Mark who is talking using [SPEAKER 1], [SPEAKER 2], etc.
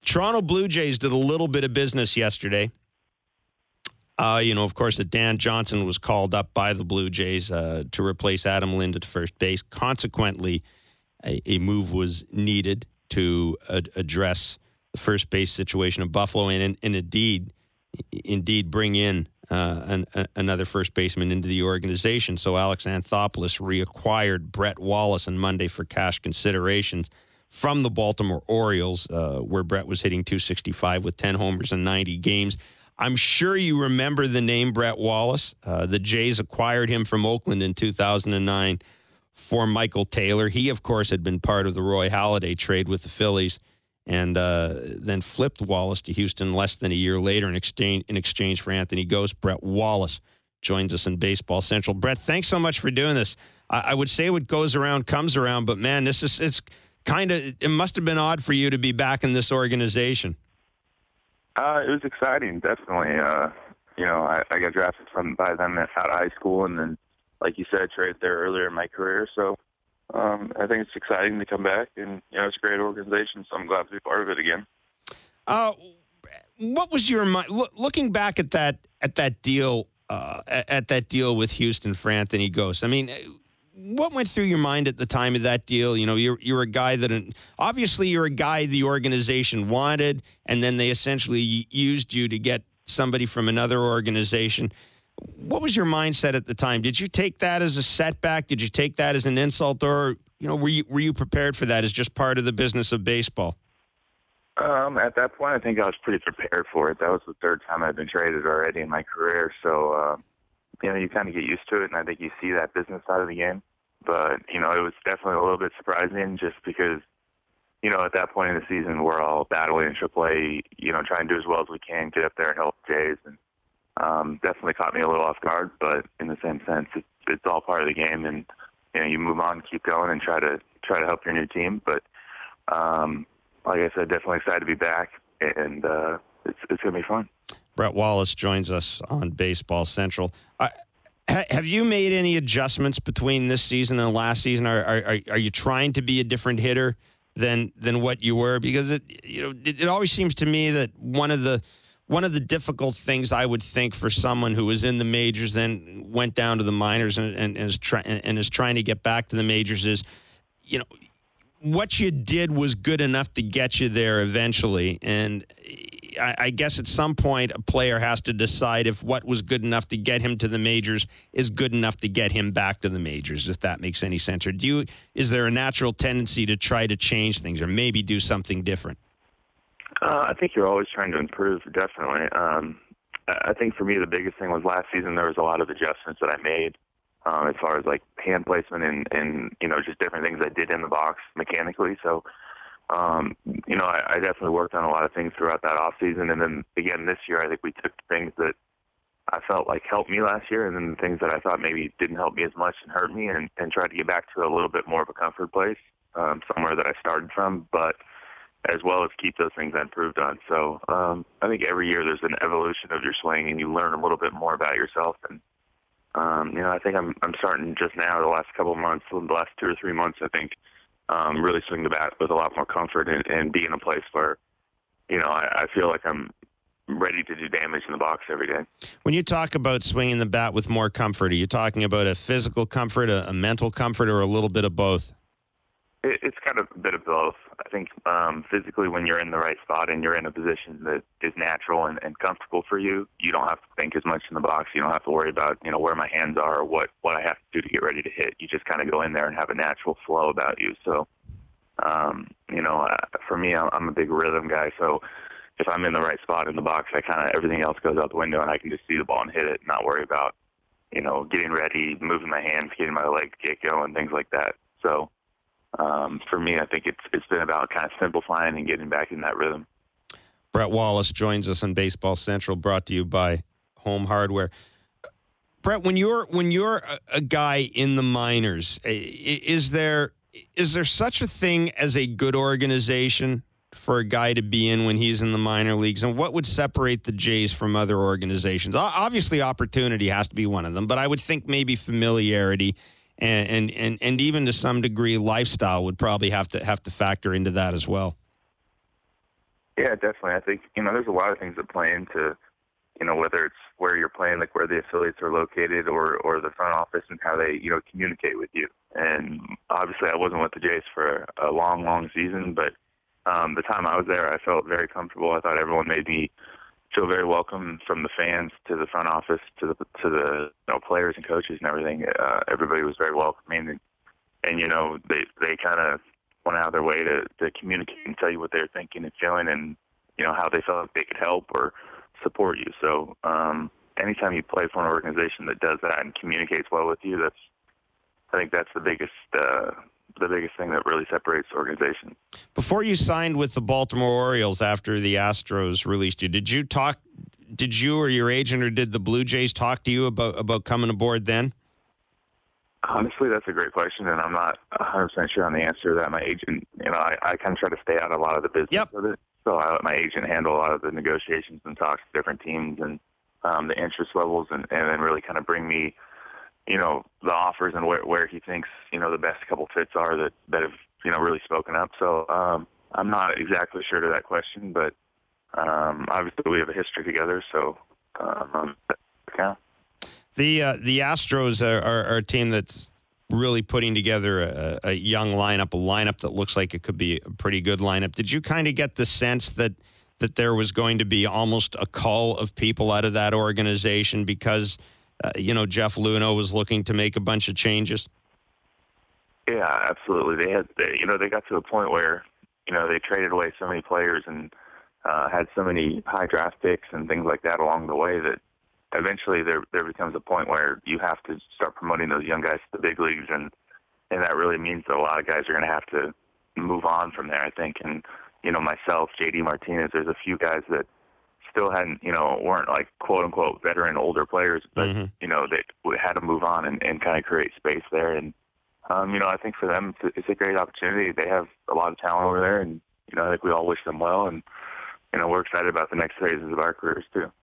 [SPEAKER 1] Toronto Blue Jays did a little bit of business yesterday. Of course, that Dan Johnson was called up by the Blue Jays to replace Adam Lind at first base. Consequently, a move was needed to address the first base situation of Buffalo and indeed bring in another first baseman into the organization. So Alex Anthopoulos reacquired Brett Wallace on Monday for cash considerations from the Baltimore Orioles, where Brett was hitting .265 with 10 homers in 90 games. I'm sure you remember the name Brett Wallace. The Jays acquired him from Oakland in 2009 for Michael Taylor. He, of course, had been part of the Roy Halladay trade with the Phillies and then flipped Wallace to Houston less than a year later in exchange for Anthony Ghost. Brett Wallace joins us in Baseball Central. Brett, thanks so much for doing this. I would say what goes around comes around, but, man, it must have been odd for you to be back in this organization.
[SPEAKER 2] It was exciting, definitely. I got drafted by them out of high school, and then, like you said, traded there earlier in my career. So I think it's exciting to come back, and it's a great organization. So I'm glad to be part of it again.
[SPEAKER 1] What was your mind looking back at that deal with Houston for Anthony Ghost? I mean, what went through your mind at the time of that deal? You're a guy obviously you're a guy the organization wanted, and then they essentially used you to get somebody from another organization. What was your mindset at the time? Did you take that as a setback? Did you take that as an insult, or were you prepared for that as just part of the business of baseball?
[SPEAKER 2] At that point, I think I was pretty prepared for it. That was the third time I've been traded already in my career, so you kind of get used to it, and I think you see that business side of the game. But, it was definitely a little bit surprising just because, at that point in the season, we're all battling in AAA, trying to do as well as we can, get up there and help the Jays. And definitely caught me a little off guard, but in the same sense, it's all part of the game. And, you move on, keep going, and try to help your new team. But, like I said, definitely excited to be back, and it's going to be fun.
[SPEAKER 1] Brett Wallace joins us on Baseball Central. Have you made any adjustments between this season and last season? Are you trying to be a different hitter than what you were? Because it always seems to me that one of the difficult things I would think for someone who was in the majors then went down to the minors and is trying to get back to the majors is, what you did was good enough to get you there eventually. And I guess at some point a player has to decide if what was good enough to get him to the majors is good enough to get him back to the majors, if that makes any sense. Or is there a natural tendency to try to change things or maybe do something different?
[SPEAKER 2] I think you're always trying to improve, definitely. I think for me the biggest thing was last season there was a lot of adjustments that I made as far as like hand placement and just different things I did in the box mechanically. So I definitely worked on a lot of things throughout that off season, and then again this year I think we took things that I felt like helped me last year, and then the things that I thought maybe didn't help me as much and hurt me, and tried to get back to a little bit more of a comfort place, somewhere that I started from, but as well as keep those things I improved on. So I think every year there's an evolution of your swing, and you learn a little bit more about yourself. And I think I'm starting just now, the last couple of months, the last 2 or 3 months, I think, really swing the bat with a lot more comfort and be in a place where, I feel like I'm ready to do damage in the box every day.
[SPEAKER 1] When you talk about swinging the bat with more comfort, are you talking about a physical comfort, a mental comfort, or a little bit of both?
[SPEAKER 2] It's kind of a bit of both. I think physically when you're in the right spot and you're in a position that is natural and comfortable for you, you don't have to think as much in the box. You don't have to worry about, where my hands are or what I have to do to get ready to hit. You just kind of go in there and have a natural flow about you. So, for me, I'm a big rhythm guy. So if I'm in the right spot in the box, everything else goes out the window and I can just see the ball and hit it and not worry about, getting ready, moving my hands, getting my legs, get going, things like that. So, for me, I think it's been about kind of simplifying and getting back in that rhythm.
[SPEAKER 1] Brett Wallace joins us on Baseball Central, brought to you by Home Hardware. Brett, when you're a guy in the minors, is there such a thing as a good organization for a guy to be in when he's in the minor leagues? And what would separate the Jays from other organizations? Obviously, opportunity has to be one of them, but I would think maybe familiarity and even to some degree lifestyle would probably have to factor into that as well.
[SPEAKER 2] Yeah, definitely. I think, there's a lot of things that play into, whether it's where you're playing, like where the affiliates are located or the front office and how they, communicate with you. And obviously I wasn't with the Jays for a long, long season, but the time I was there, I felt very comfortable. I thought everyone made me feel very welcome, from the fans to the front office to the players and coaches and everything. Everybody was very welcoming, and they kind of went out of their way to communicate and tell you what they're thinking and feeling, and how they felt like they could help or support you. So anytime you play for an organization that does that and communicates well with you, I think that's the biggest thing that really separates organizations.
[SPEAKER 1] Before you signed with the Baltimore Orioles after the Astros released you, did you or your agent or did the Blue Jays talk to you about coming aboard then?
[SPEAKER 2] Honestly, that's a great question, and I'm not 100% sure on the answer to that. My agent, I kind of try to stay out of a lot of the business of it, so I let my agent handle a lot of the negotiations and talks to different teams and the interest levels, and then really kind of bring me, the offers and where he thinks, the best couple fits are that have, really spoken up. So I'm not exactly sure to that question, but obviously we have a history together, so yeah.
[SPEAKER 1] The Astros are a team that's really putting together a young lineup, a lineup that looks like it could be a pretty good lineup. Did you kind of get the sense that there was going to be almost a cull of people out of that organization because, Jeff Luhnow was looking to make a bunch of changes?
[SPEAKER 2] Yeah, absolutely. They got to a point where, they traded away so many players and had so many high draft picks and things like that along the way that eventually there becomes a point where you have to start promoting those young guys to the big leagues, and that really means that a lot of guys are going to have to move on from there, I think. And, myself, J.D. Martinez, there's a few guys that still hadn't, weren't like quote unquote veteran older players, but, they had to move on and kind of create space there. And, I think for them, it's a great opportunity. They have a lot of talent over there, and, I think we all wish them well. And, we're excited about the next phases of our careers too.